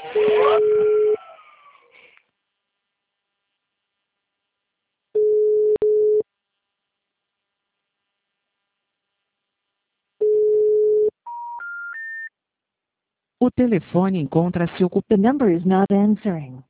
O telefone encontra-se ocupado. The number is not answering.